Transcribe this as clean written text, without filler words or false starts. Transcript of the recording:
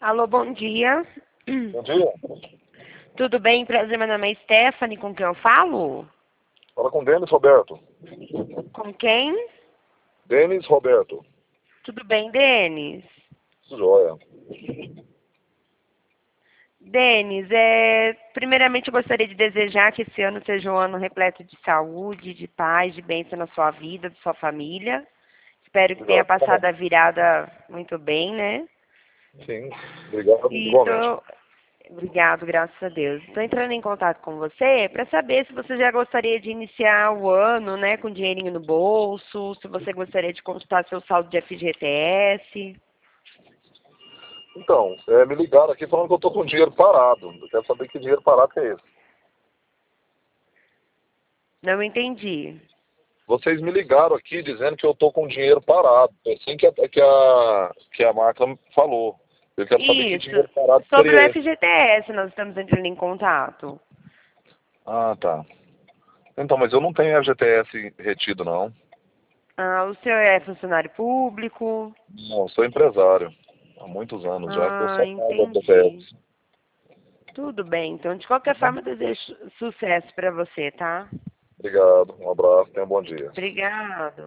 Alô, bom dia. Bom dia. Tudo bem? Prazer, meu nome é Stephanie, com quem eu falo? Fala com Denis Roberto. Com quem? Denis Roberto. Tudo bem, Denis? Joia. Denis, primeiramente eu gostaria de desejar que esse ano seja um ano repleto de saúde, de paz, de bênção na sua vida, da sua família. Espero que tenha Obrigado. passado a virada muito bem, né? Sim, obrigado E igualmente. tô... Obrigado, graças a Deus. Estou entrando em contato com você para saber se você já gostaria de iniciar o ano, né, com dinheirinho no bolso, se você gostaria de consultar seu saldo de FGTS. Então, me ligaram aqui falando que eu tô com dinheiro parado. Eu quero saber que dinheiro parado que é esse. Não entendi. Vocês me ligaram aqui dizendo que eu tô com dinheiro parado. É assim que a marca falou. Eu quero saber que Isso. dinheiro parado Sobre o seria esse. FGTS, nós estamos entrando em contato. Ah, tá. Então, mas eu não tenho FGTS retido, não. Ah, o senhor é funcionário público? Não, eu sou empresário. Há muitos anos já que eu Ah, só pago entendi. FGTS. Tudo bem. Então, de qualquer forma, eu desejo sucesso para você, tá? Obrigado, um abraço, tenha um bom dia. Obrigado.